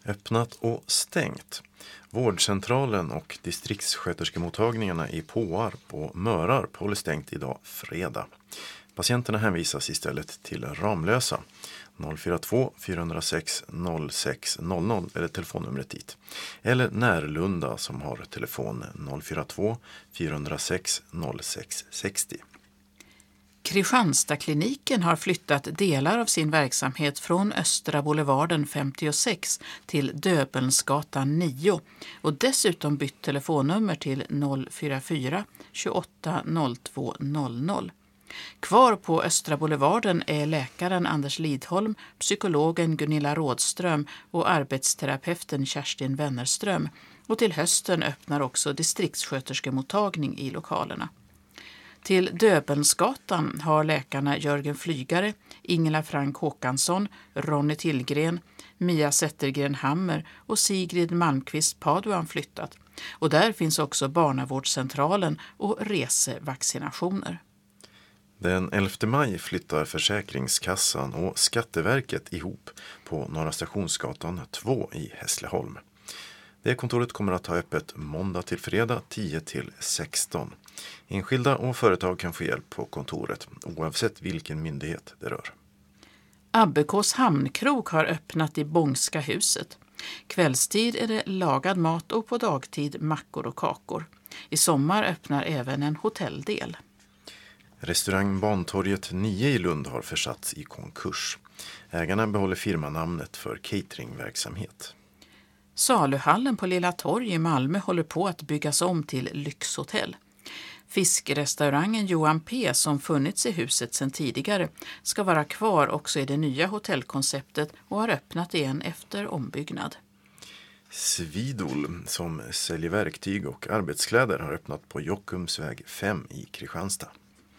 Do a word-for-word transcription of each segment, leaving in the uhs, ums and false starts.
Öppnat och stängt. Vårdcentralen och distriktssköterskemottagningarna i Påarp och Mörarp håller stängt idag fredag. Patienterna hänvisas istället till Ramlösa noll fyra två fyra noll sex noll sex noll noll eller telefonnumret dit. Eller Närlunda som har telefon noll fyra två fyra noll sex noll sex sex noll. Kristianstadkliniken har flyttat delar av sin verksamhet från Östra Boulevarden femtiosex till Döbelnsgatan nio och dessutom bytt telefonnummer till noll fyra fyra tjugoåtta noll två noll noll. Kvar på Östra Boulevarden är läkaren Anders Lidholm, psykologen Gunilla Rådström och arbetsterapeuten Kerstin Wennerström. Och till hösten öppnar också distriktssköterskemottagning i lokalerna. Till Döbelnsgatan har läkarna Jörgen Flygare, Ingela Frank Håkansson, Ronny Tillgren, Mia Zettergren Hammer och Sigrid Malmqvist Paduan flyttat. Och där finns också barnavårdscentralen och resevaccinationer. Den elfte maj flyttar Försäkringskassan och Skatteverket ihop på Norra Stationsgatan två i Hässleholm. Det kontoret kommer att ha öppet måndag till fredag tio till sexton. Enskilda och företag kan få hjälp på kontoret oavsett vilken myndighet det rör. Abbekås hamnkrog har öppnat i Bångska huset. Kvällstid är det lagad mat och på dagtid mackor och kakor. I sommar öppnar även en hotelldel. Restaurang Bantorget nio i Lund har försatts i konkurs. Ägarna behåller firmanamnet för cateringverksamhet. Saluhallen på Lilla Torg i Malmö håller på att byggas om till lyxhotell. Fiskrestaurangen Johan P. som funnits i huset sedan tidigare ska vara kvar också i det nya hotellkonceptet och har öppnat igen efter ombyggnad. Svidol som säljer verktyg och arbetskläder har öppnat på Jockumsväg fem i Kristianstad.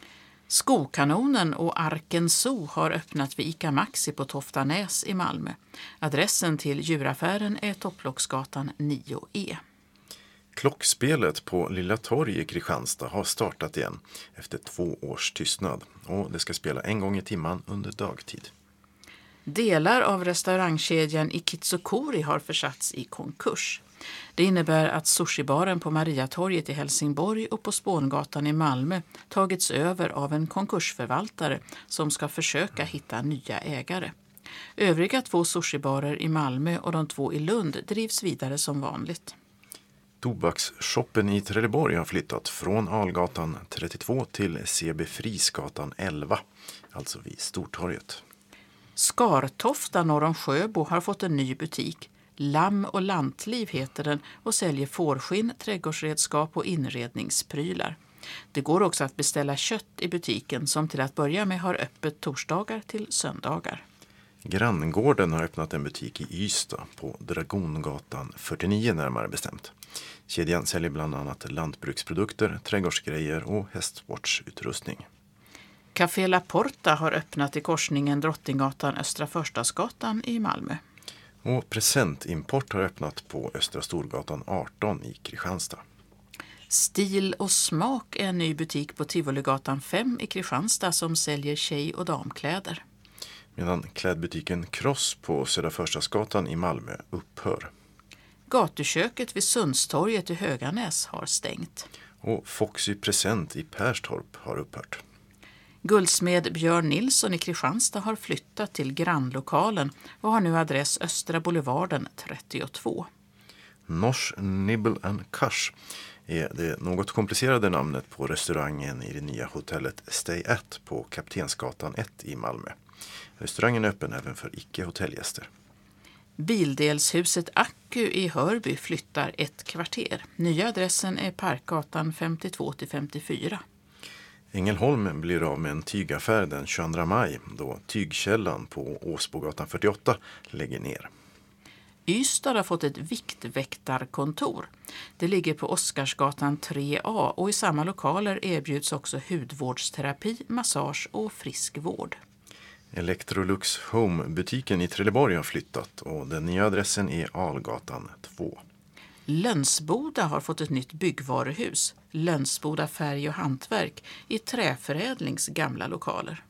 Skokanonen och Arken Zoo har öppnat vid Ica Maxi på Toftanäs i Malmö. Adressen till djuraffären är Topplocksgatan nio E. Klockspelet på Lilla Torg i Kristianstad har startat igen efter två års tystnad och det ska spela en gång i timman under dagtid. Delar av restaurangkedjan Ikitsukuri har försatts i konkurs. Det innebär att sushibaren på Mariatorget i Helsingborg och på Spångatan i Malmö tagits över av en konkursförvaltare som ska försöka hitta nya ägare. Övriga två sushibarer i Malmö och de två i Lund drivs vidare som vanligt. Tobaksshoppen i Trelleborg har flyttat från Algatan trettiotvå till C B Frisgatan elva, alltså vid Stortorget. Skartofta norr om Sjöbo har fått en ny butik. Lamm och lantliv heter den och säljer fårskinn, trädgårdsredskap och inredningsprylar. Det går också att beställa kött i butiken som till att börja med har öppet torsdagar till söndagar. Granngården har öppnat en butik i Ystad på Dragongatan fyrtionio närmare bestämt. Kedjan säljer bland annat lantbruksprodukter, trädgårdsgrejer och hästsportsutrustning. Café La Porta har öppnat i korsningen Drottninggatan Östra Förstadsgatan i Malmö. Och Presentimport har öppnat på Östra Storgatan arton i Kristianstad. Stil och smak är en ny butik på Tivoligatan fem i Kristianstad som säljer tjej- och damkläder. Medan klädbutiken Cross på Södra Förstadsgatan i Malmö upphör. Gatuköket vid Sundstorget i Höganäs har stängt. Och Foxy Present i Perstorp har upphört. Guldsmed Björn Nilsson i Kristianstad har flyttat till grannlokalen och har nu adress Östra Boulevarden trettiotvå. Nosh Nibble and Kush är det något komplicerade namnet på restaurangen i det nya hotellet Stay At på Kaptensgatan ett i Malmö. Restaurangen är öppen även för icke-hotellgäster. Bildelshuset Accu i Hörby flyttar ett kvarter. Nya adressen är Parkgatan femtiotvå till femtiofyra. Ängelholm blir av med en tygaffär den tjugoandra maj då Tygkällan på Åsbogatan fyrtioåtta lägger ner. Ystad har fått ett viktväktarkontor. Det ligger på Oscarsgatan tre A och i samma lokaler erbjuds också hudvårdsterapi, massage och friskvård. Electrolux Home-butiken i Trelleborg har flyttat och den nya adressen är Algatan två. Lönsboda har fått ett nytt byggvaruhus, Lönsboda färg och hantverk, i Träförädlings gamla lokaler.